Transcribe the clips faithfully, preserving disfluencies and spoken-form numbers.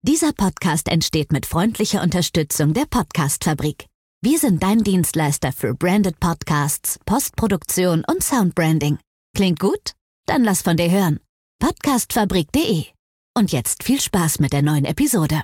Dieser Podcast entsteht mit freundlicher Unterstützung der Podcast-Fabrik. Wir sind dein Dienstleister für Branded Podcasts, Postproduktion und Soundbranding. Klingt gut? Dann lass von dir hören. podcastfabrik punkt de. Und jetzt viel Spaß mit der neuen Episode.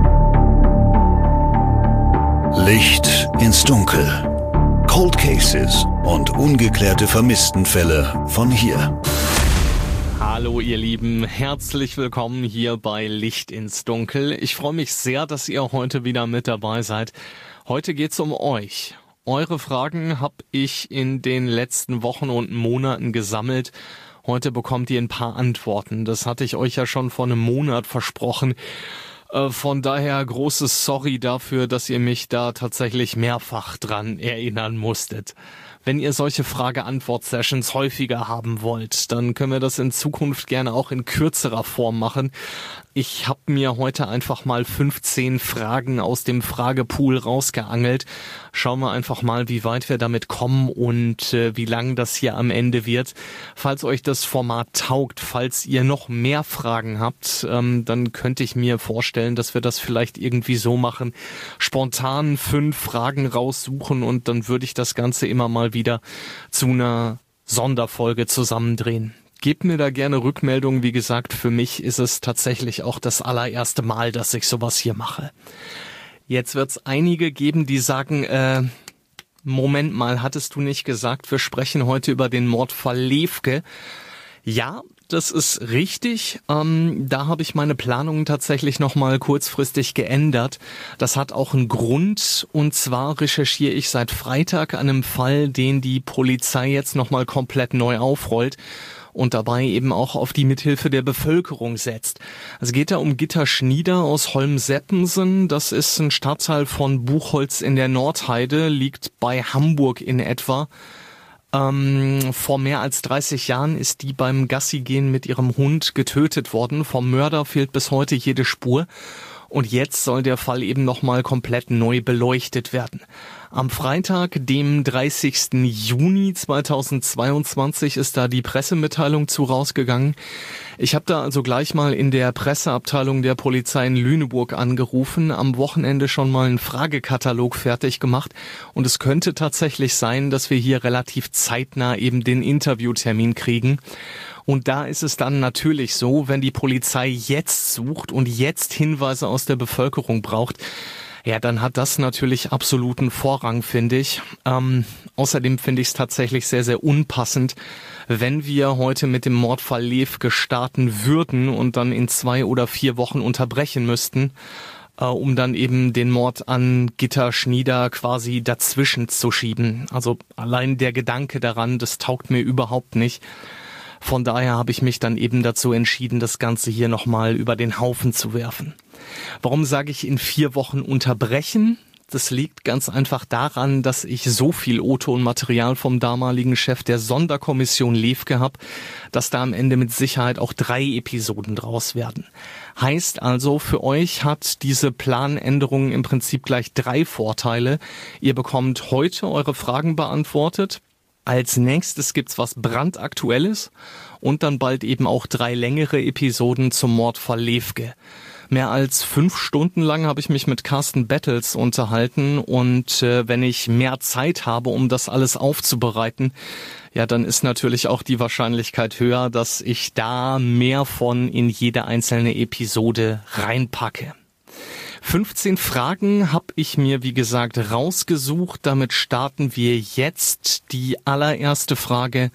Licht ins Dunkel. Cold Cases und ungeklärte Vermisstenfälle von hier. Hallo ihr Lieben, herzlich willkommen hier bei Licht ins Dunkel. Ich freue mich sehr, dass ihr heute wieder mit dabei seid. Heute geht's um euch. Eure Fragen habe ich in den letzten Wochen und Monaten gesammelt. Heute bekommt ihr ein paar Antworten. Das hatte ich euch ja schon vor einem Monat versprochen. Äh, von daher großes Sorry dafür, dass ihr mich da tatsächlich mehrfach dran erinnern musstet. Wenn ihr solche Frage-Antwort-Sessions häufiger haben wollt, dann können wir das in Zukunft gerne auch in kürzerer Form machen. Ich habe mir heute einfach mal fünfzehn Fragen aus dem Fragepool rausgeangelt. Schauen wir einfach mal, wie weit wir damit kommen und äh, wie lang das hier am Ende wird. Falls euch das Format taugt, falls ihr noch mehr Fragen habt, ähm, dann könnte ich mir vorstellen, dass wir das vielleicht irgendwie so machen. Spontan fünf Fragen raussuchen und dann würde ich das Ganze immer mal wieder zu einer Sonderfolge zusammendrehen. Gebt mir da gerne Rückmeldungen. Wie gesagt, für mich ist es tatsächlich auch das allererste Mal, dass ich sowas hier mache. Jetzt wird es einige geben, die sagen, äh, Moment mal, hattest du nicht gesagt, wir sprechen heute über den Mordfall Lefke? Ja, das ist richtig. Ähm, da habe ich meine Planungen tatsächlich nochmal kurzfristig geändert. Das hat auch einen Grund, und zwar recherchiere ich seit Freitag an einem Fall, den die Polizei jetzt nochmal komplett neu aufrollt und dabei eben auch auf die Mithilfe der Bevölkerung setzt. Es geht da um Gitta Schnieder aus Holmseppensen. Das ist ein Stadtteil von Buchholz in der Nordheide, liegt bei Hamburg in etwa. Ähm, vor mehr als dreißig Jahren ist die beim Gassigehen mit ihrem Hund getötet worden. Vom Mörder fehlt bis heute jede Spur. Und jetzt soll der Fall eben nochmal komplett neu beleuchtet werden. Am Freitag, dem dreißigsten Juni zweitausendzweiundzwanzig, ist da die Pressemitteilung zu rausgegangen. Ich habe da also gleich mal in der Presseabteilung der Polizei in Lüneburg angerufen, am Wochenende schon mal einen Fragekatalog fertig gemacht. Und es könnte tatsächlich sein, dass wir hier relativ zeitnah eben den Interviewtermin kriegen. Und da ist es dann natürlich so, wenn die Polizei jetzt sucht und jetzt Hinweise aus der Bevölkerung braucht, ja, dann hat das natürlich absoluten Vorrang, finde ich. Ähm, außerdem finde ich es tatsächlich sehr, sehr unpassend, wenn wir heute mit dem Mordfall Lefke starten würden und dann in zwei oder vier Wochen unterbrechen müssten, äh, um dann eben den Mord an Gitta Schnieder quasi dazwischen zu schieben. Also allein der Gedanke daran, das taugt mir überhaupt nicht. Von daher habe ich mich dann eben dazu entschieden, das Ganze hier nochmal über den Haufen zu werfen. Warum sage ich in vier Wochen unterbrechen? Das liegt ganz einfach daran, dass ich so viel O-Ton-Material vom damaligen Chef der Sonderkommission Lefke habe, dass da am Ende mit Sicherheit auch drei Episoden draus werden. Heißt also, für euch hat diese Planänderung im Prinzip gleich drei Vorteile. Ihr bekommt heute eure Fragen beantwortet. Als nächstes gibt's was brandaktuelles und dann bald eben auch drei längere Episoden zum Mordfall Lefke. Mehr als fünf Stunden lang habe ich mich mit Carsten Bettels unterhalten und äh, wenn ich mehr Zeit habe, um das alles aufzubereiten, ja, dann ist natürlich auch die Wahrscheinlichkeit höher, dass ich da mehr von in jede einzelne Episode reinpacke. fünfzehn Fragen habe ich mir, wie gesagt, rausgesucht. Damit starten wir jetzt. Die allererste Frage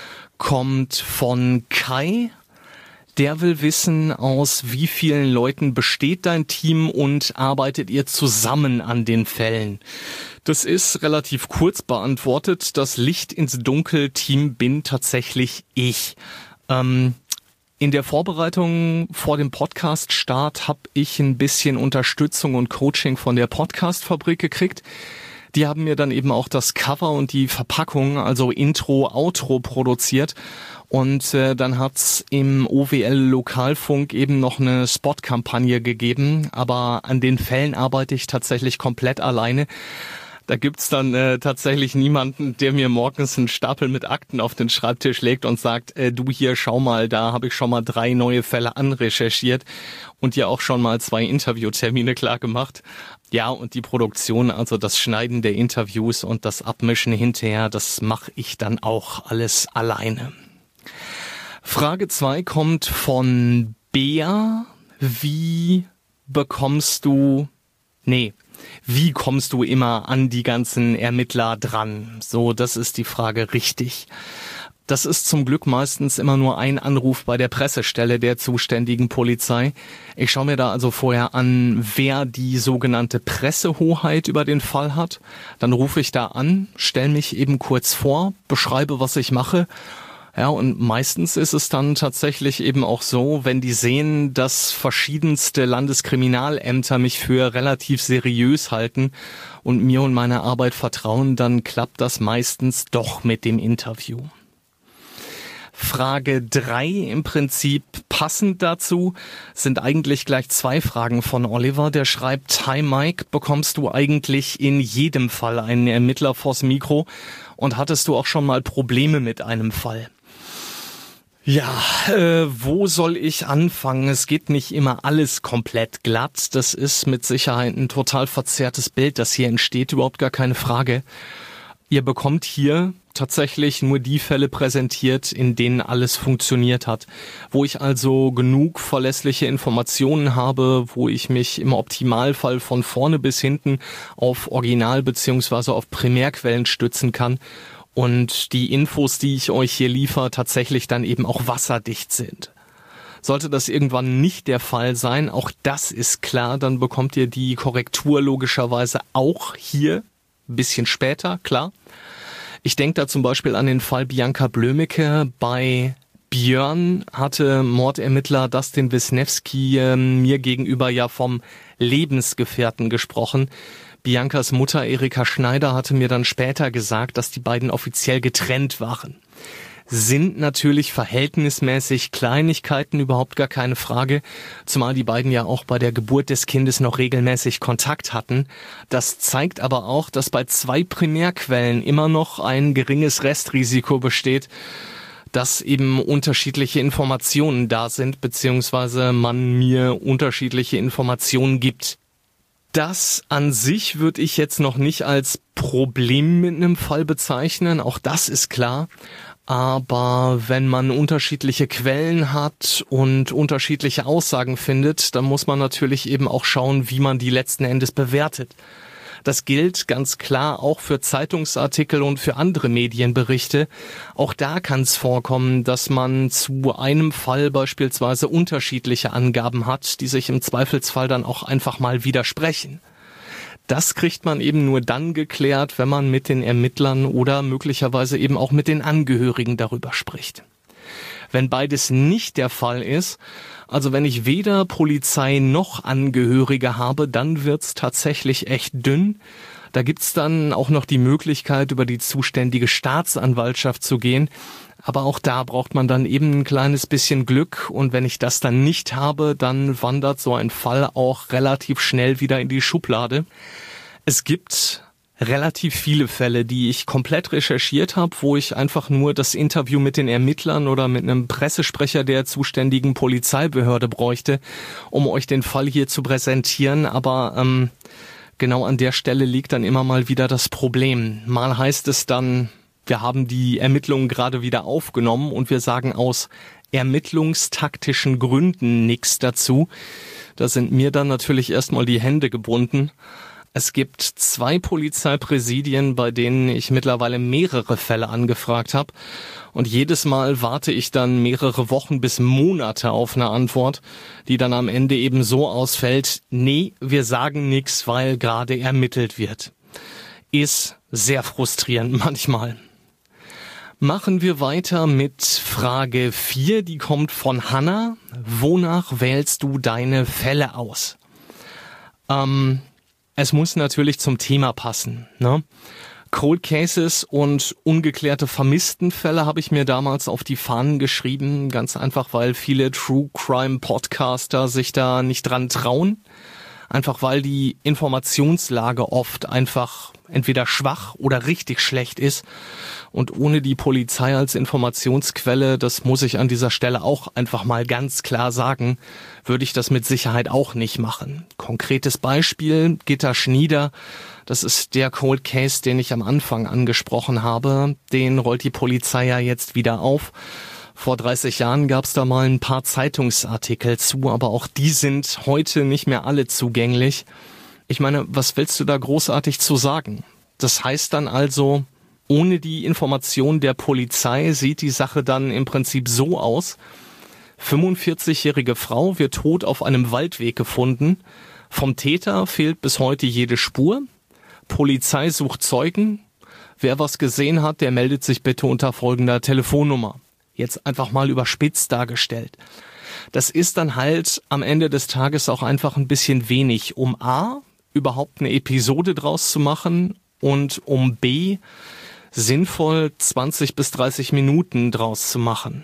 kommt von Kai. Der will wissen, aus wie vielen Leuten besteht dein Team und arbeitet ihr zusammen an den Fällen? Das ist relativ kurz beantwortet. Das Licht ins Dunkel-Team bin tatsächlich ich. Ähm, In der Vorbereitung vor dem Podcast-Start habe ich ein bisschen Unterstützung und Coaching von der Podcast-Fabrik gekriegt. Die haben mir dann eben auch das Cover und die Verpackung, also Intro, Outro produziert. Und äh, dann hat's im O W L-Lokalfunk eben noch eine Spot-Kampagne gegeben. Aber an den Fällen arbeite ich tatsächlich komplett alleine. Da gibt's dann äh, tatsächlich niemanden, der mir morgens einen Stapel mit Akten auf den Schreibtisch legt und sagt, äh, du hier, schau mal, da habe ich schon mal drei neue Fälle anrecherchiert und dir auch schon mal zwei Interviewtermine klar gemacht. Ja, und die Produktion, also das Schneiden der Interviews und das Abmischen hinterher, das mache ich dann auch alles alleine. Frage zwei kommt von Bea. Wie bekommst du, nee, wie kommst du immer an die ganzen Ermittler dran? So, das ist die Frage richtig. Das ist zum Glück meistens immer nur ein Anruf bei der Pressestelle der zuständigen Polizei. Ich schaue mir da also vorher an, wer die sogenannte Pressehoheit über den Fall hat. Dann rufe ich da an, stelle mich eben kurz vor, beschreibe, was ich mache. Ja, und meistens ist es dann tatsächlich eben auch so, wenn die sehen, dass verschiedenste Landeskriminalämter mich für relativ seriös halten und mir und meiner Arbeit vertrauen, dann klappt das meistens doch mit dem Interview. Frage drei, im Prinzip passend dazu, sind eigentlich gleich zwei Fragen von Oliver. Der schreibt, hi Mike, bekommst du eigentlich in jedem Fall einen Ermittler vors Mikro und hattest du auch schon mal Probleme mit einem Fall? Ja, äh, wo soll ich anfangen? Es geht nicht immer alles komplett glatt. Das ist mit Sicherheit ein total verzerrtes Bild, das hier entsteht, überhaupt gar keine Frage. Ihr bekommt hier tatsächlich nur die Fälle präsentiert, in denen alles funktioniert hat. Wo ich also genug verlässliche Informationen habe, wo ich mich im Optimalfall von vorne bis hinten auf Original- bzw. auf Primärquellen stützen kann. Und die Infos, die ich euch hier liefere, tatsächlich dann eben auch wasserdicht sind. Sollte das irgendwann nicht der Fall sein, auch das ist klar, dann bekommt ihr die Korrektur logischerweise auch hier ein bisschen später, klar. Ich denke da zum Beispiel an den Fall Bianca Blömecke. Bei Björn hatte Mordermittler Dustin Wisniewski äh, mir gegenüber ja vom Lebensgefährten gesprochen. Biancas Mutter Erika Schneider hatte mir dann später gesagt, dass die beiden offiziell getrennt waren. Sind natürlich verhältnismäßig Kleinigkeiten, überhaupt gar keine Frage, zumal die beiden ja auch bei der Geburt des Kindes noch regelmäßig Kontakt hatten. Das zeigt aber auch, dass bei zwei Primärquellen immer noch ein geringes Restrisiko besteht, dass eben unterschiedliche Informationen da sind, beziehungsweise man mir unterschiedliche Informationen gibt. Das an sich würde ich jetzt noch nicht als Problem mit einem Fall bezeichnen, auch das ist klar. Aber wenn man unterschiedliche Quellen hat und unterschiedliche Aussagen findet, dann muss man natürlich eben auch schauen, wie man die letzten Endes bewertet. Das gilt ganz klar auch für Zeitungsartikel und für andere Medienberichte. Auch da kann es vorkommen, dass man zu einem Fall beispielsweise unterschiedliche Angaben hat, die sich im Zweifelsfall dann auch einfach mal widersprechen. Das kriegt man eben nur dann geklärt, wenn man mit den Ermittlern oder möglicherweise eben auch mit den Angehörigen darüber spricht. Wenn beides nicht der Fall ist, also wenn ich weder Polizei noch Angehörige habe, dann wird's tatsächlich echt dünn. Da gibt's dann auch noch die Möglichkeit, über die zuständige Staatsanwaltschaft zu gehen. Aber auch da braucht man dann eben ein kleines bisschen Glück. Und wenn ich das dann nicht habe, dann wandert so ein Fall auch relativ schnell wieder in die Schublade. Es gibt relativ viele Fälle, die ich komplett recherchiert habe, wo ich einfach nur das Interview mit den Ermittlern oder mit einem Pressesprecher der zuständigen Polizeibehörde bräuchte, um euch den Fall hier zu präsentieren. Aber ähm, genau an der Stelle liegt dann immer mal wieder das Problem. Mal heißt es dann, wir haben die Ermittlungen gerade wieder aufgenommen und wir sagen aus ermittlungstaktischen Gründen nichts dazu. Da sind mir dann natürlich erstmal die Hände gebunden. Es gibt zwei Polizeipräsidien, bei denen ich mittlerweile mehrere Fälle angefragt habe. Und jedes Mal warte ich dann mehrere Wochen bis Monate auf eine Antwort, die dann am Ende eben so ausfällt, nee, wir sagen nichts, weil gerade ermittelt wird. Ist sehr frustrierend manchmal. Machen wir weiter mit Frage vier, die kommt von Hanna. Wonach wählst du deine Fälle aus? Ähm... Es muss natürlich zum Thema passen, ne? Cold Cases und ungeklärte Vermisstenfälle habe ich mir damals auf die Fahnen geschrieben, ganz einfach, weil viele True Crime Podcaster sich da nicht dran trauen. Einfach weil die Informationslage oft einfach entweder schwach oder richtig schlecht ist. Und ohne die Polizei als Informationsquelle, das muss ich an dieser Stelle auch einfach mal ganz klar sagen, würde ich das mit Sicherheit auch nicht machen. Konkretes Beispiel, Gitta Schnieder, das ist der Cold Case, den ich am Anfang angesprochen habe. Den rollt die Polizei ja jetzt wieder auf. Vor dreißig Jahren gab es da mal ein paar Zeitungsartikel zu, aber auch die sind heute nicht mehr alle zugänglich. Ich meine, was willst du da großartig zu sagen? Das heißt dann also, ohne die Information der Polizei sieht die Sache dann im Prinzip so aus: fünfundvierzigjährige Frau wird tot auf einem Waldweg gefunden. Vom Täter fehlt bis heute jede Spur. Polizei sucht Zeugen. Wer was gesehen hat, der meldet sich bitte unter folgender Telefonnummer. Jetzt einfach mal überspitzt dargestellt. Das ist dann halt am Ende des Tages auch einfach ein bisschen wenig, um A, überhaupt eine Episode draus zu machen und um B, sinnvoll zwanzig bis dreißig Minuten draus zu machen.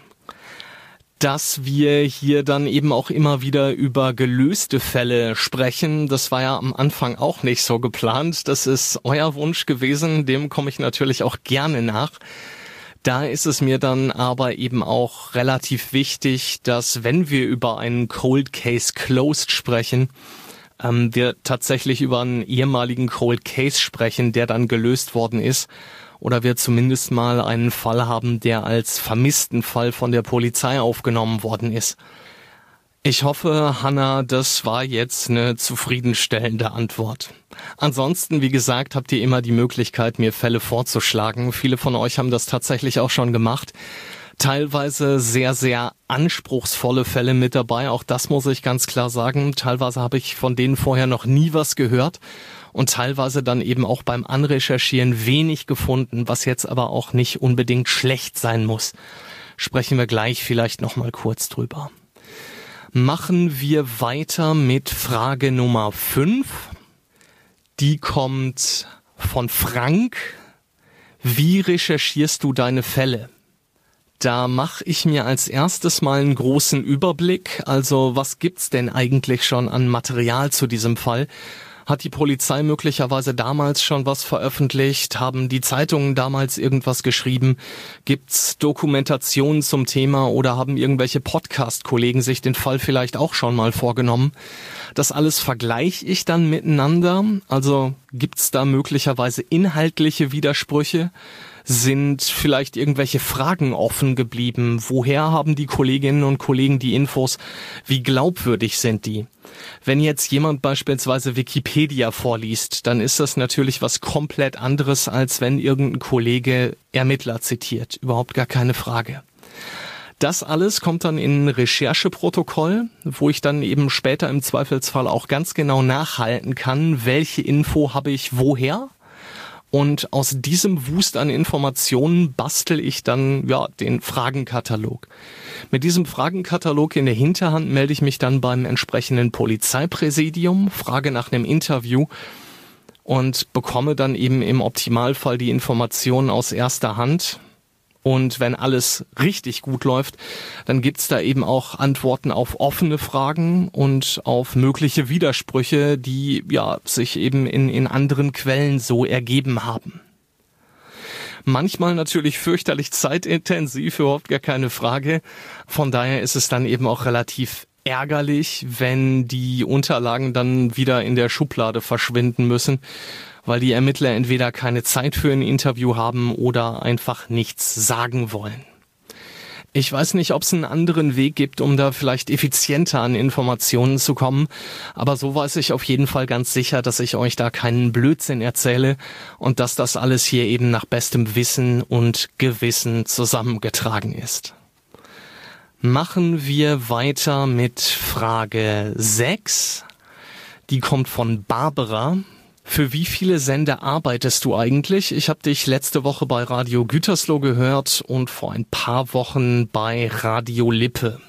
Dass wir hier dann eben auch immer wieder über gelöste Fälle sprechen, das war ja am Anfang auch nicht so geplant. Das ist euer Wunsch gewesen, dem komme ich natürlich auch gerne nach. Da ist es mir dann aber eben auch relativ wichtig, dass, wenn wir über einen Cold Case Closed sprechen, ähm, wir tatsächlich über einen ehemaligen Cold Case sprechen, der dann gelöst worden ist, oder wir zumindest mal einen Fall haben, der als vermissten Fall von der Polizei aufgenommen worden ist. Ich hoffe, Hanna, das war jetzt eine zufriedenstellende Antwort. Ansonsten, wie gesagt, habt ihr immer die Möglichkeit, mir Fälle vorzuschlagen. Viele von euch haben das tatsächlich auch schon gemacht. Teilweise sehr, sehr anspruchsvolle Fälle mit dabei. Auch das muss ich ganz klar sagen. Teilweise habe ich von denen vorher noch nie was gehört und teilweise dann eben auch beim Anrecherchieren wenig gefunden, was jetzt aber auch nicht unbedingt schlecht sein muss. Sprechen wir gleich vielleicht noch mal kurz drüber. Machen wir weiter mit Frage Nummer fünf. Die kommt von Frank. Wie recherchierst du deine Fälle? Da mache ich mir als erstes mal einen großen Überblick. Also was gibt's denn eigentlich schon an Material zu diesem Fall? Hat die Polizei möglicherweise damals schon was veröffentlicht? Haben die Zeitungen damals irgendwas geschrieben? Gibt's Dokumentationen zum Thema oder haben irgendwelche Podcast-Kollegen sich den Fall vielleicht auch schon mal vorgenommen? Das alles vergleiche ich dann miteinander. Also gibt's da möglicherweise inhaltliche Widersprüche? Sind vielleicht irgendwelche Fragen offen geblieben? Woher haben die Kolleginnen und Kollegen die Infos? Wie glaubwürdig sind die? Wenn jetzt jemand beispielsweise Wikipedia vorliest, dann ist das natürlich was komplett anderes, als wenn irgendein Kollege Ermittler zitiert. Überhaupt gar keine Frage. Das alles kommt dann in ein Rechercheprotokoll, wo ich dann eben später im Zweifelsfall auch ganz genau nachhalten kann, welche Info habe ich woher. Und aus diesem Wust an Informationen bastel ich dann ja den Fragenkatalog. Mit diesem Fragenkatalog in der Hinterhand melde ich mich dann beim entsprechenden Polizeipräsidium, frage nach einem Interview und bekomme dann eben im Optimalfall die Informationen aus erster Hand. Und wenn alles richtig gut läuft, dann gibt's da eben auch Antworten auf offene Fragen und auf mögliche Widersprüche, die ja sich eben in, in anderen Quellen so ergeben haben. Manchmal natürlich fürchterlich zeitintensiv, überhaupt gar keine Frage. Von daher ist es dann eben auch relativ ärgerlich, wenn die Unterlagen dann wieder in der Schublade verschwinden müssen, weil die Ermittler entweder keine Zeit für ein Interview haben oder einfach nichts sagen wollen. Ich weiß nicht, ob es einen anderen Weg gibt, um da vielleicht effizienter an Informationen zu kommen, aber so weiß ich auf jeden Fall ganz sicher, dass ich euch da keinen Blödsinn erzähle und dass das alles hier eben nach bestem Wissen und Gewissen zusammengetragen ist. Machen wir weiter mit Frage sechs. Die kommt von Barbara. Für wie viele Sender arbeitest du eigentlich? Ich habe dich letzte Woche bei Radio Gütersloh gehört und vor ein paar Wochen bei Radio Lippe.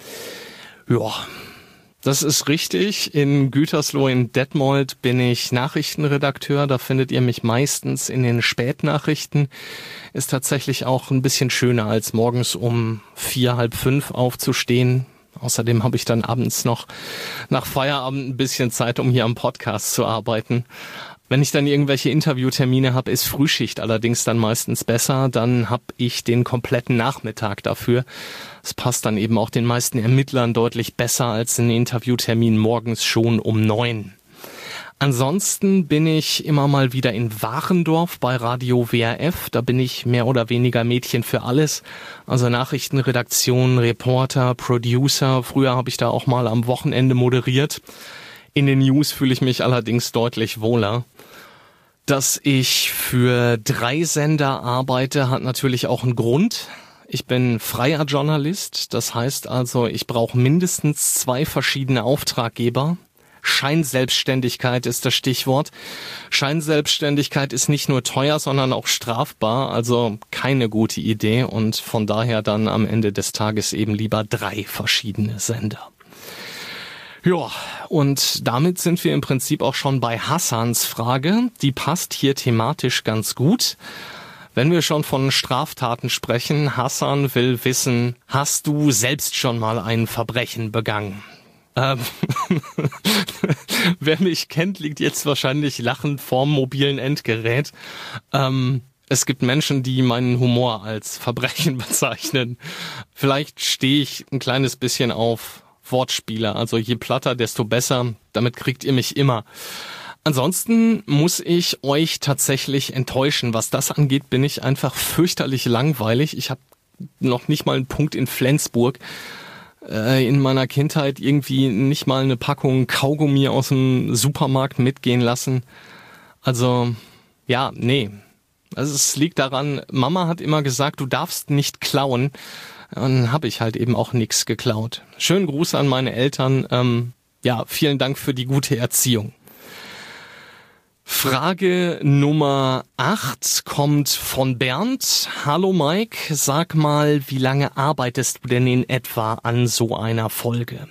Ja, das ist richtig. In Gütersloh in Detmold bin ich Nachrichtenredakteur. Da findet ihr mich meistens in den Spätnachrichten. Ist tatsächlich auch ein bisschen schöner, als morgens um vier, halb fünf aufzustehen. Außerdem habe ich dann abends noch nach Feierabend ein bisschen Zeit, um hier am Podcast zu arbeiten. Wenn ich dann irgendwelche Interviewtermine habe, ist Frühschicht allerdings dann meistens besser. Dann habe ich den kompletten Nachmittag dafür. Das passt dann eben auch den meisten Ermittlern deutlich besser als ein Interviewtermin morgens schon um neun. Ansonsten bin ich immer mal wieder in Warendorf bei Radio W R F. Da bin ich mehr oder weniger Mädchen für alles. Also Nachrichtenredaktion, Reporter, Producer. Früher habe ich da auch mal am Wochenende moderiert. In den News fühle ich mich allerdings deutlich wohler. Dass ich für drei Sender arbeite, hat natürlich auch einen Grund. Ich bin freier Journalist. Das heißt also, ich brauche mindestens zwei verschiedene Auftraggeber. Scheinselbstständigkeit ist das Stichwort. Scheinselbstständigkeit ist nicht nur teuer, sondern auch strafbar, also keine gute Idee und von daher dann am Ende des Tages eben lieber drei verschiedene Sender. Ja, und damit sind wir im Prinzip auch schon bei Hassans Frage. Die passt hier thematisch ganz gut. Wenn wir schon von Straftaten sprechen, Hassan will wissen, hast du selbst schon mal ein Verbrechen begangen? Ähm, wer mich kennt, liegt jetzt wahrscheinlich lachend vorm mobilen Endgerät. Ähm, es gibt Menschen, die meinen Humor als Verbrechen bezeichnen. Vielleicht stehe ich ein kleines bisschen auf Wortspiele. Also je platter, desto besser. Damit kriegt ihr mich immer. Ansonsten muss ich euch tatsächlich enttäuschen. Was das angeht, bin ich einfach fürchterlich langweilig. Ich habe noch nicht mal einen Punkt in Flensburg. Äh, in meiner Kindheit irgendwie nicht mal eine Packung Kaugummi aus dem Supermarkt mitgehen lassen. Also, ja, nee. Also es liegt daran, Mama hat immer gesagt, du darfst nicht klauen. Dann habe ich halt eben auch nichts geklaut. Schönen Gruß an meine Eltern. Ähm, ja, vielen Dank für die gute Erziehung. Frage Nummer acht kommt von Bernd. Hallo Mike, sag mal, wie lange arbeitest du denn in etwa an so einer Folge?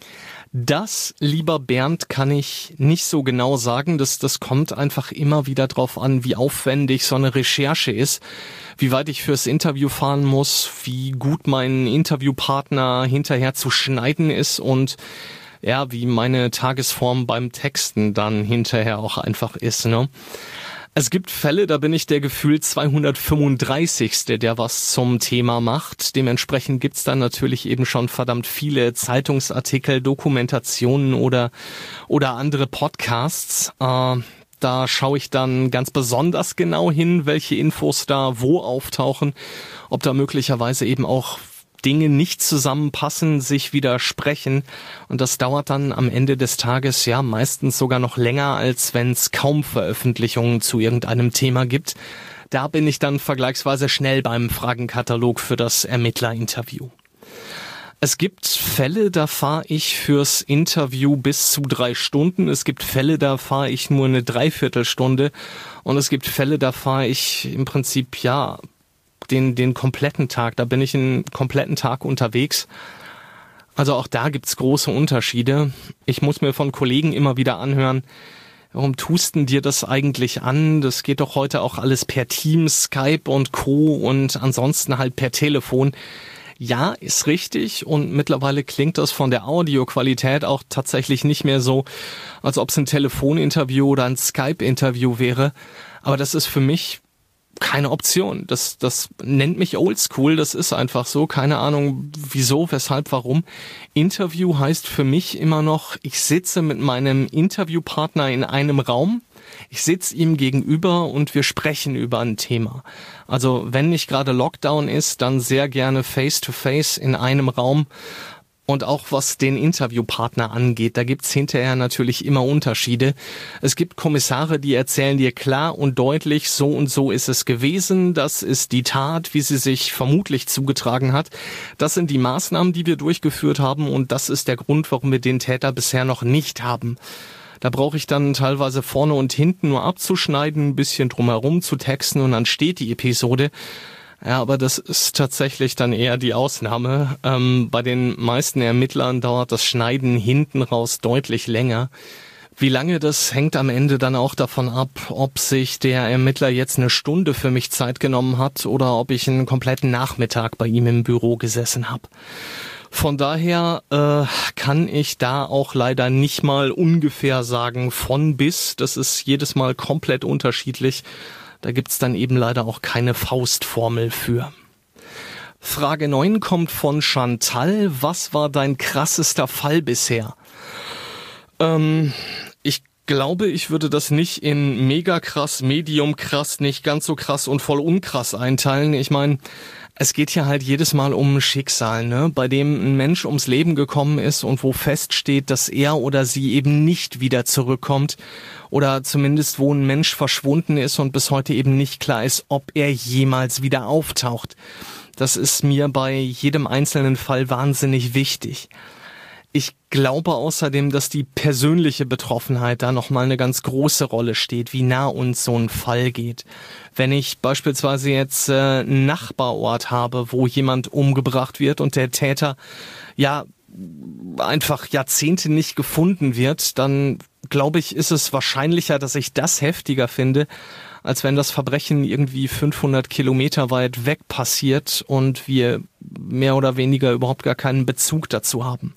Das, lieber Bernd, kann ich nicht so genau sagen. Das, das kommt einfach immer wieder drauf an, wie aufwendig so eine Recherche ist, wie weit ich fürs Interview fahren muss, wie gut mein Interviewpartner hinterher zu schneiden ist und ja, wie meine Tagesform beim Texten dann hinterher auch einfach ist, ne? Es gibt Fälle, da bin ich der gefühlt zweihundertfünfunddreißigste, der was zum Thema macht. Dementsprechend gibt's dann natürlich eben schon verdammt viele Zeitungsartikel, Dokumentationen oder oder andere Podcasts. Äh, da schaue ich dann ganz besonders genau hin, welche Infos da wo auftauchen, ob da möglicherweise eben auch Dinge nicht zusammenpassen, sich widersprechen und das dauert dann am Ende des Tages ja meistens sogar noch länger, als wenn es kaum Veröffentlichungen zu irgendeinem Thema gibt. Da bin ich dann vergleichsweise schnell beim Fragenkatalog für das Ermittlerinterview. Es gibt Fälle, da fahre ich fürs Interview bis zu drei Stunden. Es gibt Fälle, da fahre ich nur eine Dreiviertelstunde und es gibt Fälle, da fahre ich im Prinzip ja den den kompletten Tag, da bin ich einen kompletten Tag unterwegs. Also auch da gibt's große Unterschiede. Ich muss mir von Kollegen immer wieder anhören, warum tust denn dir das eigentlich an? Das geht doch heute auch alles per Teams, Skype und Co. und ansonsten halt per Telefon. Ja, ist richtig und mittlerweile klingt das von der Audioqualität auch tatsächlich nicht mehr so, als ob es ein Telefoninterview oder ein Skype-Interview wäre. Aber das ist für mich keine Option. Das, das nennt mich oldschool, das ist einfach so. Keine Ahnung, wieso, weshalb, warum. Interview heißt für mich immer noch, ich sitze mit meinem Interviewpartner in einem Raum, ich sitze ihm gegenüber und wir sprechen über ein Thema. Also wenn nicht gerade Lockdown ist, dann sehr gerne face-to-face in einem Raum. Und auch was den Interviewpartner angeht, da gibt's hinterher natürlich immer Unterschiede. Es gibt Kommissare, die erzählen dir klar und deutlich, so und so ist es gewesen, das ist die Tat, wie sie sich vermutlich zugetragen hat. Das sind die Maßnahmen, die wir durchgeführt haben und das ist der Grund, warum wir den Täter bisher noch nicht haben. Da brauche ich dann teilweise vorne und hinten nur abzuschneiden, ein bisschen drumherum zu texten und dann steht die Episode. Ja, aber das ist tatsächlich dann eher die Ausnahme. Ähm, bei den meisten Ermittlern dauert das Schneiden hinten raus deutlich länger. Wie lange, das hängt am Ende dann auch davon ab, ob sich der Ermittler jetzt eine Stunde für mich Zeit genommen hat oder ob ich einen kompletten Nachmittag bei ihm im Büro gesessen habe. Von daher äh, kann ich da auch leider nicht mal ungefähr sagen von bis. Das ist jedes Mal komplett unterschiedlich. Da gibt's dann eben leider auch keine Faustformel für. Frage neun kommt von Chantal. Was war dein krassester Fall bisher? Ähm, ich glaube, ich würde das nicht in mega krass, medium krass, nicht ganz so krass und voll unkrass einteilen. Ich meine, es geht hier halt jedes Mal um Schicksal, ne, bei dem ein Mensch ums Leben gekommen ist und wo feststeht, dass er oder sie eben nicht wieder zurückkommt oder zumindest wo ein Mensch verschwunden ist und bis heute eben nicht klar ist, ob er jemals wieder auftaucht. Das ist mir bei jedem einzelnen Fall wahnsinnig wichtig. Ich glaube außerdem, dass die persönliche Betroffenheit da nochmal eine ganz große Rolle steht, wie nah uns so ein Fall geht. Wenn ich beispielsweise jetzt äh, einen Nachbarort habe, wo jemand umgebracht wird und der Täter ja einfach Jahrzehnte nicht gefunden wird, dann glaube ich, ist es wahrscheinlicher, dass ich das heftiger finde, als wenn das Verbrechen irgendwie fünfhundert Kilometer weit weg passiert und wir mehr oder weniger überhaupt gar keinen Bezug dazu haben.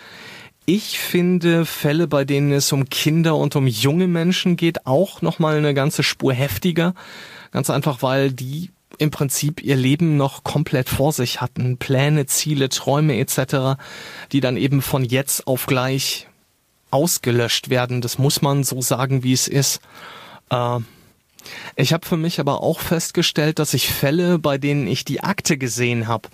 Ich finde Fälle, bei denen es um Kinder und um junge Menschen geht, auch nochmal eine ganze Spur heftiger. Ganz einfach, weil die im Prinzip ihr Leben noch komplett vor sich hatten. Pläne, Ziele, Träume et cetera, die dann eben von jetzt auf gleich ausgelöscht werden. Das muss man so sagen, wie es ist. Äh, ich habe für mich aber auch festgestellt, dass ich Fälle, bei denen ich die Akte gesehen habe,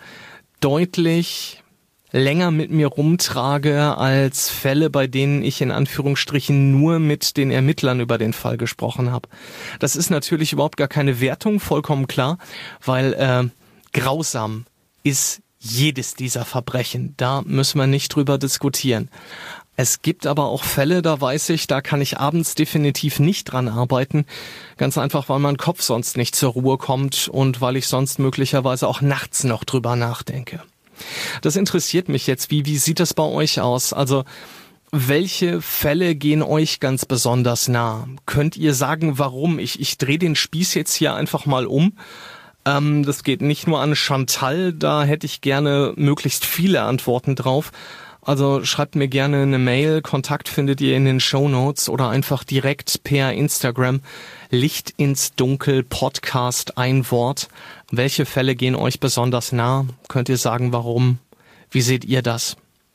deutlich länger mit mir rumtrage als Fälle, bei denen ich in Anführungsstrichen nur mit den Ermittlern über den Fall gesprochen habe. Das ist natürlich überhaupt gar keine Wertung, vollkommen klar, weil äh, grausam ist jedes dieser Verbrechen. Da müssen wir nicht drüber diskutieren. Es gibt aber auch Fälle, da weiß ich, da kann ich abends definitiv nicht dran arbeiten. Ganz einfach, weil mein Kopf sonst nicht zur Ruhe kommt und weil ich sonst möglicherweise auch nachts noch drüber nachdenke. Das interessiert mich jetzt. Wie, wie sieht das bei euch aus? Also, welche Fälle gehen euch ganz besonders nah? Könnt ihr sagen, warum? Ich, ich drehe den Spieß jetzt hier einfach mal um. Ähm, das geht nicht nur an Chantal, da hätte ich gerne möglichst viele Antworten drauf. Also schreibt mir gerne eine Mail, Kontakt findet ihr in den Shownotes oder einfach direkt per Instagram. Licht ins Dunkel Podcast, ein Wort. Welche Fälle gehen euch besonders nah? Könnt ihr sagen, warum? Wie seht ihr das?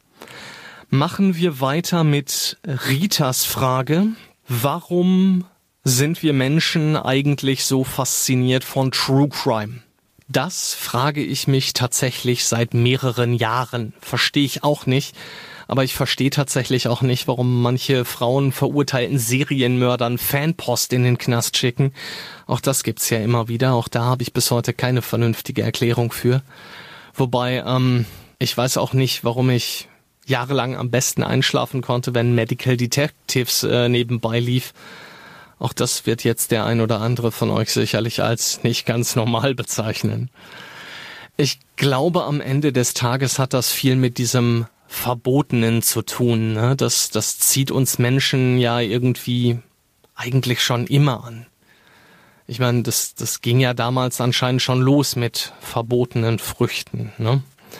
Machen wir weiter mit Ritas Frage. Warum sind wir Menschen eigentlich so fasziniert von True Crime? Das frage ich mich tatsächlich seit mehreren Jahren. Verstehe ich auch nicht. Aber ich verstehe tatsächlich auch nicht, warum manche Frauen verurteilten Serienmördern Fanpost in den Knast schicken. Auch das gibt's ja immer wieder. Auch da habe ich bis heute keine vernünftige Erklärung für. Wobei, ähm, ich weiß auch nicht, warum ich jahrelang am besten einschlafen konnte, wenn Medical Detectives äh, nebenbei lief. Auch das wird jetzt der ein oder andere von euch sicherlich als nicht ganz normal bezeichnen. Ich glaube, am Ende des Tages hat das viel mit diesem Verbotenen zu tun. Ne? Das, das zieht uns Menschen ja irgendwie eigentlich schon immer an. Ich meine, das, das ging ja damals anscheinend schon los mit verbotenen Früchten. Ne?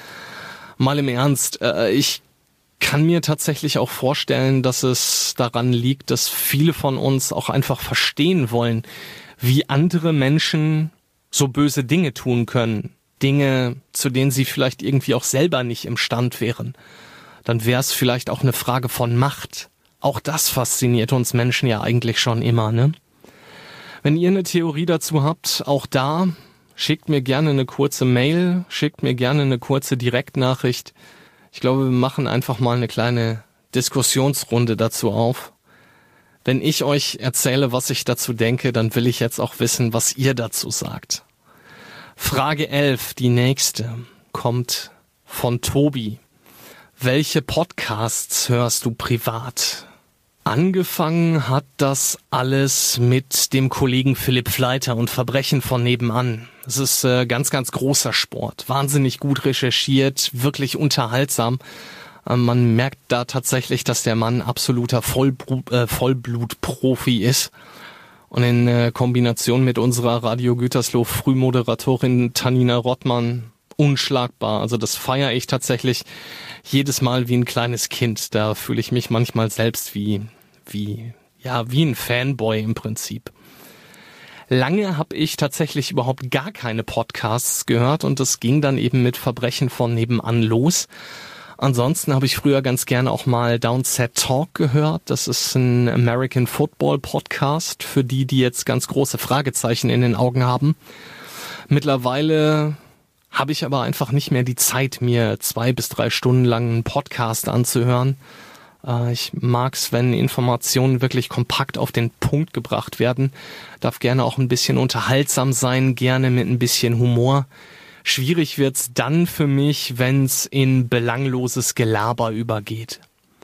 Mal im Ernst, äh, ich kann mir tatsächlich auch vorstellen, dass es daran liegt, dass viele von uns auch einfach verstehen wollen, wie andere Menschen so böse Dinge tun können. Dinge, zu denen sie vielleicht irgendwie auch selber nicht imstand wären. Dann wäre es vielleicht auch eine Frage von Macht. Auch das fasziniert uns Menschen ja eigentlich schon immer, ne? Wenn ihr eine Theorie dazu habt, auch da, schickt mir gerne eine kurze Mail, schickt mir gerne eine kurze Direktnachricht. Ich glaube, wir machen einfach mal eine kleine Diskussionsrunde dazu auf. Wenn ich euch erzähle, was ich dazu denke, dann will ich jetzt auch wissen, was ihr dazu sagt. Frage elf, die nächste, kommt von Tobi. Welche Podcasts hörst du privat? Angefangen hat das alles mit dem Kollegen Philipp Fleiter und Verbrechen von nebenan. Es ist äh, ganz, ganz großer Sport. Wahnsinnig gut recherchiert, wirklich unterhaltsam. Ähm, man merkt da tatsächlich, dass der Mann absoluter Vollbru- äh, Vollblutprofi ist. Und in äh, Kombination mit unserer Radio Gütersloh Frühmoderatorin Tanina Rottmann unschlagbar. Also das feiere ich tatsächlich jedes Mal wie ein kleines Kind. Da fühle ich mich manchmal selbst wie, wie, ja, wie ein Fanboy im Prinzip. Lange habe ich tatsächlich überhaupt gar keine Podcasts gehört und das ging dann eben mit Verbrechen von nebenan los. Ansonsten habe ich früher ganz gerne auch mal Downset Talk gehört. Das ist ein American Football Podcast für die, die jetzt ganz große Fragezeichen in den Augen haben. Mittlerweile habe ich aber einfach nicht mehr die Zeit, mir zwei bis drei Stunden lang einen Podcast anzuhören. Ich mag's, wenn Informationen wirklich kompakt auf den Punkt gebracht werden. Darf gerne auch ein bisschen unterhaltsam sein, gerne mit ein bisschen Humor. Schwierig wird's dann für mich, wenn's in belangloses Gelaber übergeht.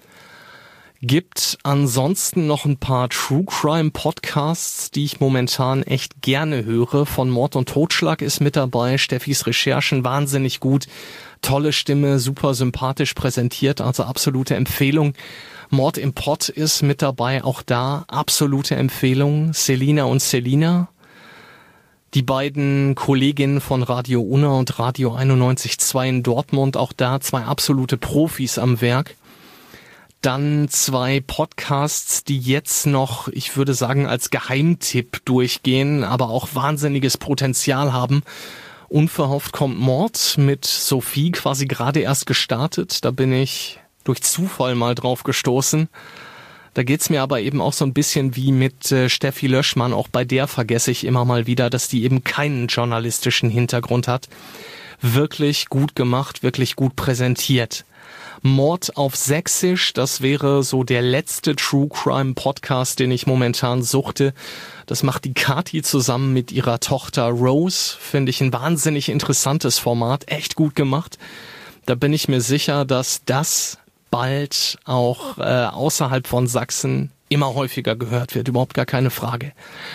Gibt ansonsten noch ein paar True Crime Podcasts, die ich momentan echt gerne höre. Von Mord und Totschlag ist mit dabei. Steffis Recherchen wahnsinnig gut. Tolle Stimme, super sympathisch präsentiert, also absolute Empfehlung. Mord im Pott ist mit dabei, auch da absolute Empfehlung. Selina und Selina, die beiden Kolleginnen von Radio Unna und Radio einundneunzig Komma zwei in Dortmund, auch da zwei absolute Profis am Werk. Dann zwei Podcasts, die jetzt noch, ich würde sagen, als Geheimtipp durchgehen, aber auch wahnsinniges Potenzial haben. Unverhofft kommt Mord mit Sophie, quasi gerade erst gestartet. Da bin ich durch Zufall mal drauf gestoßen. Da geht's mir aber eben auch so ein bisschen wie mit äh, Steffi Löschmann. Auch bei der vergesse ich immer mal wieder, dass die eben keinen journalistischen Hintergrund hat. Wirklich gut gemacht, wirklich gut präsentiert. Mord auf Sächsisch, das wäre so der letzte True Crime Podcast, den ich momentan suchte. Das macht die Kati zusammen mit ihrer Tochter Rose. Finde ich ein wahnsinnig interessantes Format, echt gut gemacht. Da bin ich mir sicher, dass das bald auch äh, außerhalb von Sachsen immer häufiger gehört wird, überhaupt gar keine Frage.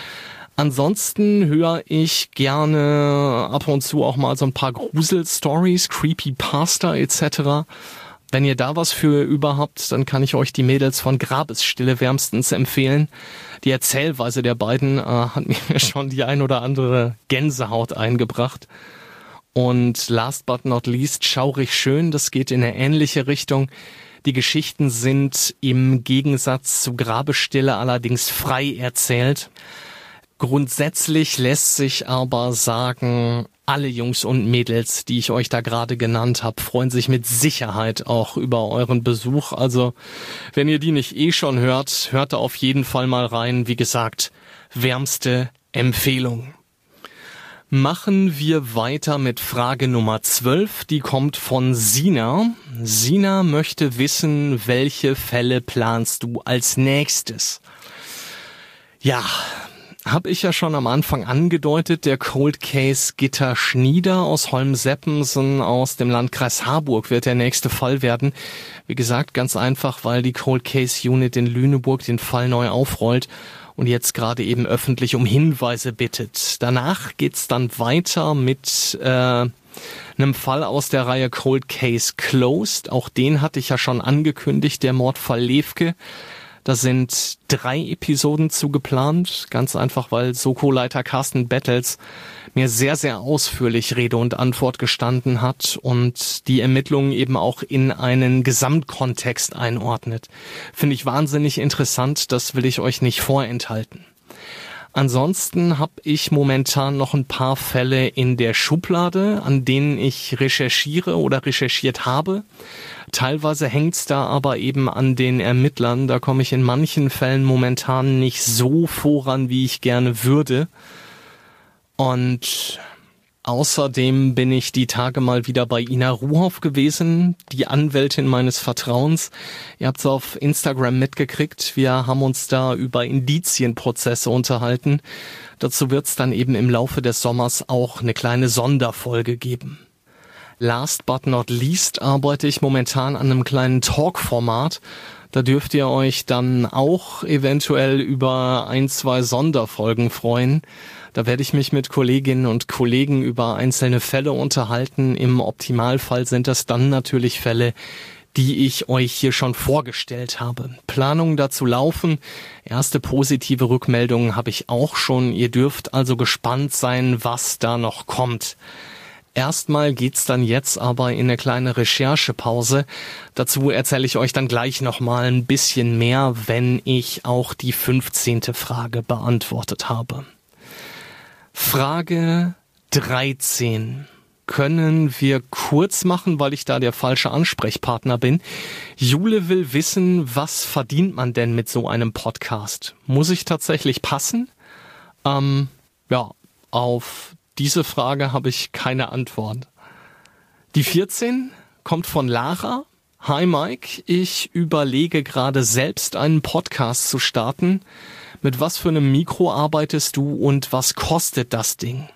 Ansonsten höre ich gerne ab und zu auch mal so ein paar Grusel-Stories, Creepypasta et cetera. Wenn ihr da was für über habt, dann kann ich euch die Mädels von Grabesstille wärmstens empfehlen. Die Erzählweise der beiden äh, hat mir schon die ein oder andere Gänsehaut eingebracht. Und last but not least, Schaurig schön, das geht in eine ähnliche Richtung. Die Geschichten sind im Gegensatz zu Grabesstille allerdings frei erzählt. Grundsätzlich lässt sich aber sagen, alle Jungs und Mädels, die ich euch da gerade genannt habe, freuen sich mit Sicherheit auch über euren Besuch. Also wenn ihr die nicht eh schon hört, hört da auf jeden Fall mal rein. Wie gesagt, wärmste Empfehlung. Machen wir weiter mit Frage Nummer zwölf. Die kommt von Sina. Sina möchte wissen, welche Fälle planst du als nächstes? Ja, habe ich ja schon am Anfang angedeutet, der Cold Case Gitta Schnieder aus Holm-Seppensen aus dem Landkreis Harburg wird der nächste Fall werden. Wie gesagt, ganz einfach, weil die Cold Case Unit in Lüneburg den Fall neu aufrollt und jetzt gerade eben öffentlich um Hinweise bittet. Danach geht's dann weiter mit äh, einem Fall aus der Reihe Cold Case Closed. Auch den hatte ich ja schon angekündigt, der Mordfall Lewke. Da sind drei Episoden zu geplant, ganz einfach, weil Soko-Leiter Carsten Bettels mir sehr, sehr ausführlich Rede und Antwort gestanden hat und die Ermittlungen eben auch in einen Gesamtkontext einordnet. Finde ich wahnsinnig interessant, das will ich euch nicht vorenthalten. Ansonsten habe ich momentan noch ein paar Fälle in der Schublade, an denen ich recherchiere oder recherchiert habe. Teilweise hängt's da aber eben an den Ermittlern. Da komme ich in manchen Fällen momentan nicht so voran, wie ich gerne würde. Und außerdem bin ich die Tage mal wieder bei Ina Ruhoff gewesen, die Anwältin meines Vertrauens. Ihr habt's auf Instagram mitgekriegt. Wir haben uns da über Indizienprozesse unterhalten. Dazu wird's dann eben im Laufe des Sommers auch eine kleine Sonderfolge geben. Last but not least arbeite ich momentan an einem kleinen Talk-Format. Da dürft ihr euch dann auch eventuell über ein, zwei Sonderfolgen freuen. Da werde ich mich mit Kolleginnen und Kollegen über einzelne Fälle unterhalten. Im Optimalfall sind das dann natürlich Fälle, die ich euch hier schon vorgestellt habe. Planungen dazu laufen. Erste positive Rückmeldungen habe ich auch schon. Ihr dürft also gespannt sein, was da noch kommt. Erstmal geht's dann jetzt aber in eine kleine Recherchepause. Dazu erzähle ich euch dann gleich nochmal ein bisschen mehr, wenn ich auch die fünfzehnte Frage beantwortet habe. Frage dreizehn. Können wir kurz machen, weil ich da der falsche Ansprechpartner bin. Jule will wissen, was verdient man denn mit so einem Podcast? Muss ich tatsächlich passen? Ähm, ja, auf diese Frage habe ich keine Antwort. Die vierzehn kommt von Lara. Hi Mike, ich überlege gerade selbst einen Podcast zu starten. Mit was für einem Mikro arbeitest du und was kostet das Ding?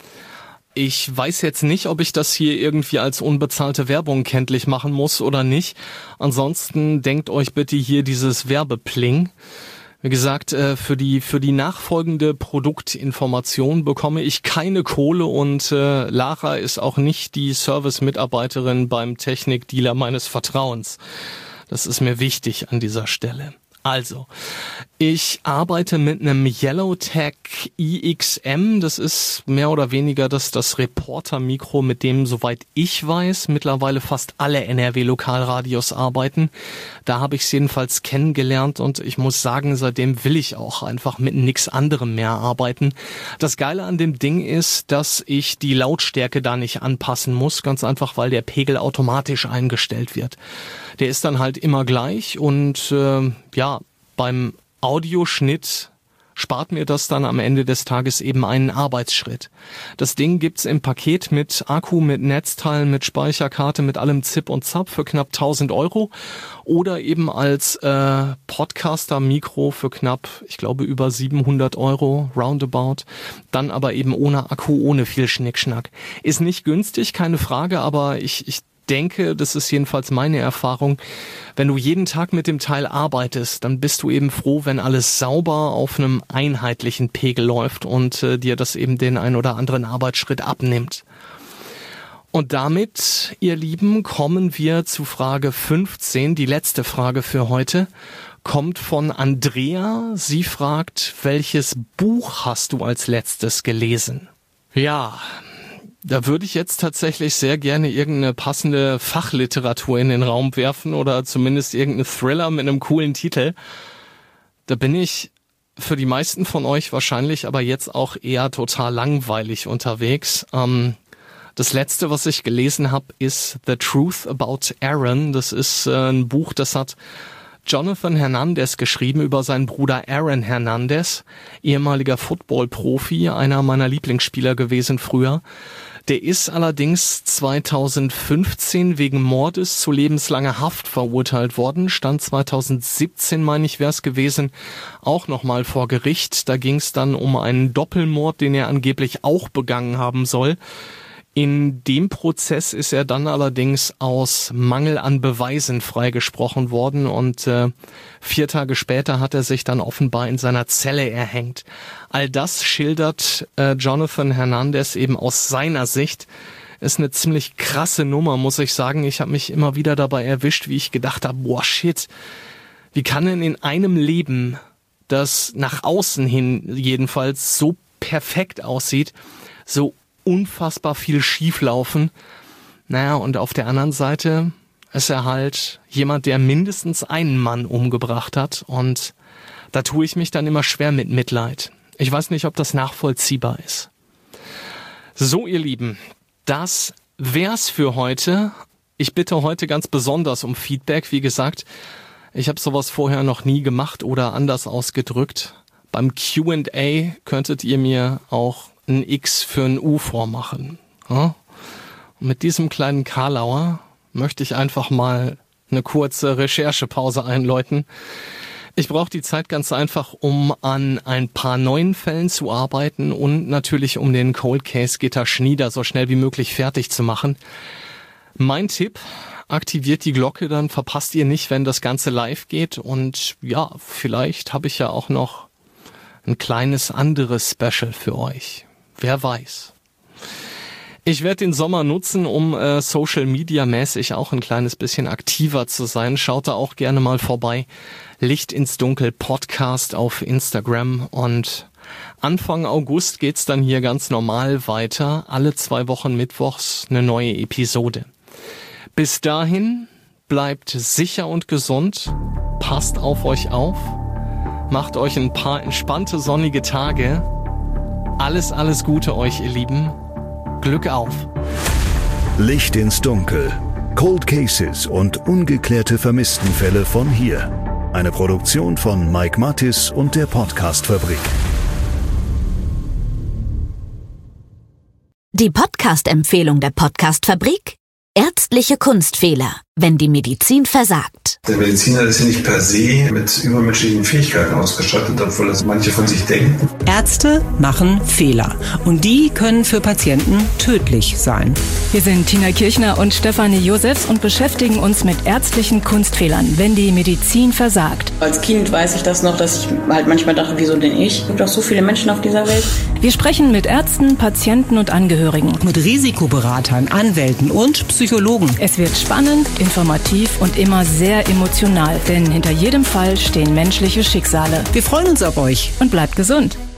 Ich weiß jetzt nicht, ob ich das hier irgendwie als unbezahlte Werbung kenntlich machen muss oder nicht. Ansonsten denkt euch bitte hier dieses Werbepling. Wie gesagt, für die für die nachfolgende Produktinformation bekomme ich keine Kohle und äh, Lara ist auch nicht die Service-Mitarbeiterin beim Technikdealer meines Vertrauens. Das ist mir wichtig an dieser Stelle. Also, ich arbeite mit einem Yellowtech I X M, das ist mehr oder weniger das, das Reporter-Mikro, mit dem, soweit ich weiß, mittlerweile fast alle N R W-Lokalradios arbeiten. Da habe ich es jedenfalls kennengelernt und ich muss sagen, seitdem will ich auch einfach mit nichts anderem mehr arbeiten. Das Geile an dem Ding ist, dass ich die Lautstärke da nicht anpassen muss, ganz einfach, weil der Pegel automatisch eingestellt wird. Der ist dann halt immer gleich und äh, ja, beim Audioschnitt spart mir das dann am Ende des Tages eben einen Arbeitsschritt. Das Ding gibt's im Paket mit Akku, mit Netzteilen, mit Speicherkarte, mit allem Zip und Zap für knapp tausend Euro oder eben als äh, Podcaster-Mikro für knapp, ich glaube, über siebenhundert Euro, roundabout. Dann aber eben ohne Akku, ohne viel Schnickschnack. Ist nicht günstig, keine Frage, aber ich, ich denke, das ist jedenfalls meine Erfahrung, wenn du jeden Tag mit dem Teil arbeitest, dann bist du eben froh, wenn alles sauber auf einem einheitlichen Pegel läuft und äh, dir das eben den ein oder anderen Arbeitsschritt abnimmt. Und damit, ihr Lieben, kommen wir zu Frage fünfzehn, die letzte Frage für heute, kommt von Andrea. Sie fragt, welches Buch hast du als letztes gelesen? Ja, da würde ich jetzt tatsächlich sehr gerne irgendeine passende Fachliteratur in den Raum werfen oder zumindest irgendeine Thriller mit einem coolen Titel. Da bin ich für die meisten von euch wahrscheinlich aber jetzt auch eher total langweilig unterwegs. Ähm, das letzte, was ich gelesen habe, ist The Truth About Aaron. Das ist äh, ein Buch, das hat Jonathan Hernandez geschrieben über seinen Bruder Aaron Hernandez, ehemaliger Football-Profi, einer meiner Lieblingsspieler gewesen früher. Der ist allerdings zweitausendfünfzehn wegen Mordes zu lebenslanger Haft verurteilt worden, stand zweitausendsiebzehn, meine ich, wäre es gewesen, auch nochmal vor Gericht. Da ging es dann um einen Doppelmord, den er angeblich auch begangen haben soll. In dem Prozess ist er dann allerdings aus Mangel an Beweisen freigesprochen worden und äh, vier Tage später hat er sich dann offenbar in seiner Zelle erhängt. All das schildert äh, Jonathan Hernandez eben aus seiner Sicht. Ist eine ziemlich krasse Nummer, muss ich sagen. Ich habe mich immer wieder dabei erwischt, wie ich gedacht habe, boah, shit, wie kann denn in einem Leben, das nach außen hin jedenfalls so perfekt aussieht, so unfassbar viel schieflaufen. Naja, und auf der anderen Seite ist er halt jemand, der mindestens einen Mann umgebracht hat und da tue ich mich dann immer schwer mit Mitleid. Ich weiß nicht, ob das nachvollziehbar ist. So, ihr Lieben, das wär's für heute. Ich bitte heute ganz besonders um Feedback. Wie gesagt, ich habe sowas vorher noch nie gemacht oder anders ausgedrückt. Beim Q and A könntet ihr mir auch ein X für ein U vormachen. Ja? Und mit diesem kleinen Karlauer möchte ich einfach mal eine kurze Recherchepause einläuten. Ich brauche die Zeit ganz einfach, um an ein paar neuen Fällen zu arbeiten und natürlich um den Cold Case Gitter Schnieder so schnell wie möglich fertig zu machen. Mein Tipp, aktiviert die Glocke, dann verpasst ihr nicht, wenn das Ganze live geht. Und ja, vielleicht habe ich ja auch noch ein kleines anderes Special für euch. Wer weiß. Ich werde den Sommer nutzen, um äh, Social Media mäßig auch ein kleines bisschen aktiver zu sein. Schaut da auch gerne mal vorbei. Licht ins Dunkel Podcast auf Instagram und Anfang August geht's dann hier ganz normal weiter. Alle zwei Wochen mittwochs eine neue Episode. Bis dahin bleibt sicher und gesund. Passt auf euch auf. Macht euch ein paar entspannte, sonnige Tage. Alles, alles Gute euch, ihr Lieben. Glück auf. Licht ins Dunkel. Cold Cases und ungeklärte Vermisstenfälle von hier. Eine Produktion von Mike Mattis und der Podcast-Fabrik. Die Podcast-Empfehlung der Podcast-Fabrik: Ärztliche Kunstfehler, wenn die Medizin versagt. Der Mediziner ist ja nicht per se mit übermenschlichen Fähigkeiten ausgestattet, obwohl das manche von sich denken. Ärzte machen Fehler und die können für Patienten tödlich sein. Wir sind Tina Kirchner und Stefanie Josefs und beschäftigen uns mit ärztlichen Kunstfehlern, wenn die Medizin versagt. Als Kind weiß ich das noch, dass ich halt manchmal dachte, wieso denn ich? Es gibt doch so viele Menschen auf dieser Welt. Wir sprechen mit Ärzten, Patienten und Angehörigen. Mit Risikoberatern, Anwälten und Psychologen. Es wird spannend, informativ und immer sehr emotional, denn hinter jedem Fall stehen menschliche Schicksale. Wir freuen uns auf euch und bleibt gesund.